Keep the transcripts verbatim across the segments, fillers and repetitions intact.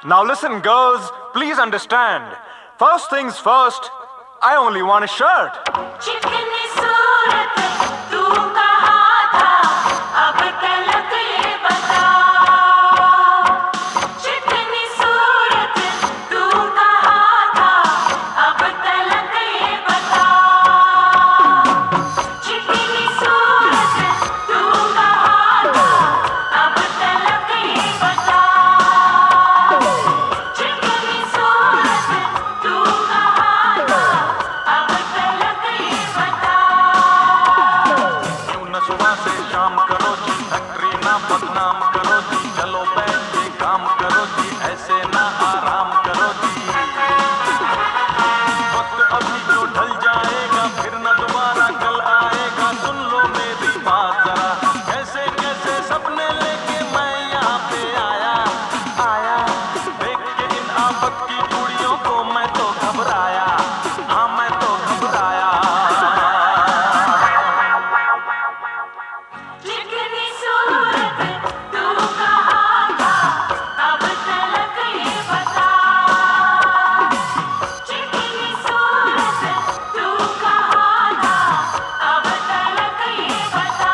Now listen, girls, please understand. First things first, I only want a shirt. चिकनी सूरत तू कहाँ था, अब तलक ये बता। चिकनी सूरत तू कहाँ था, अब तलक ये बता। चिकनी सूरत तू कहाँ था, अब तलक ये बता। चिकनी सूरत तू कहाँ था, अब तलक ये बता। क्यों न सुबह से शाम करो जी, फैक्ट्री ना बदनाम करो जी, चलो बैठ के काम करो जी, ऐसे ना आराम करो जी। वक्त अभी तो ढल जाएगा, फिर न दोबारा कल आएगा, सुन लो मेरी बात जरा। कैसे कैसे सपने लेके मैं यहाँ पे आया आया, देख के इन आफत की कुड़ियों को मैं तो घबराया, हाँ मैं तो घबराया। चिकनी सूरत तू कहाँ था, अब तलक ये बता। चिकनी सूरत तू कहाँ था, अब तलक ये बता।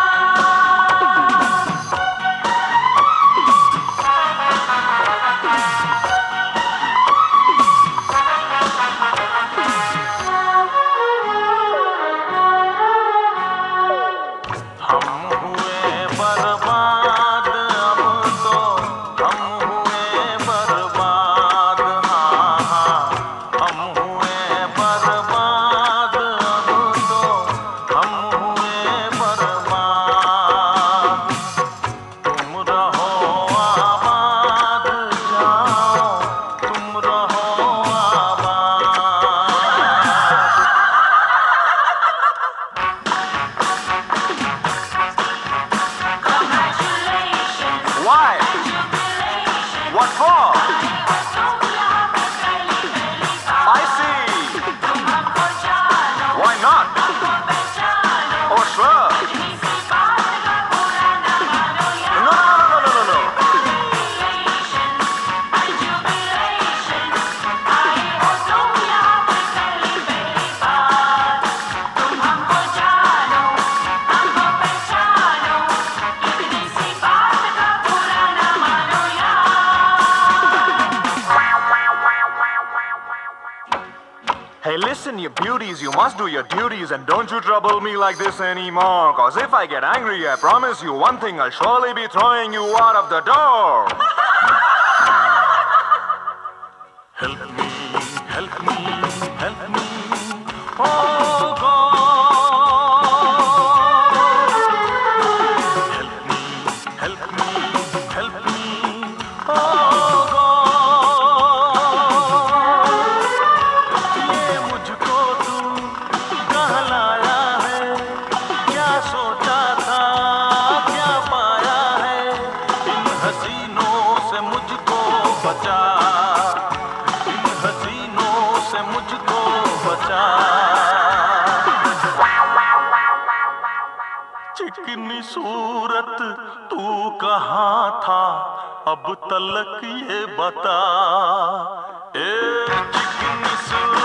हम हुए बर्बाद अब तो, हम हुए बर्बाद, हाँ हाँ हम हुए बर्बाद अब तो, हम हुए बर्बाद। तुम रहो आबाद जाओ, तुम रहो आबाद। Congratulations, Why? jubilations, What for? तुम यहाँ पे पहली पहली बार। I see. तुम हमको जानो, Why not? हमको पहचानो। Oh, sure. इतनी सी बात का बुरा न मानो यार। No, no, no, no, no, no, no. Congratulations, jubilations, आए हो तुम यहाँ पे पहली पहली बार। तुम हमको जानो, हमको पहचानो। इतनी सी बात का बुरा न मानो यार। Hey, listen, you beauties, you must do your duties and don't you trouble me like this anymore. Cause if I get angry, I promise you one thing, I'll surely be throwing you out of the door. Help me, help me, help me, oh God. Help me, help me, help me, oh God. ये मुझको तू कहाँ लाया है, क्या सोचा था, क्या पाया है, इन हसीनों से मुझको बचा, इन हसीनों से मुझको बचा। चिकनी सूरत तू कहाँ था, अब तलक ये बता। ए चिकनी सूरत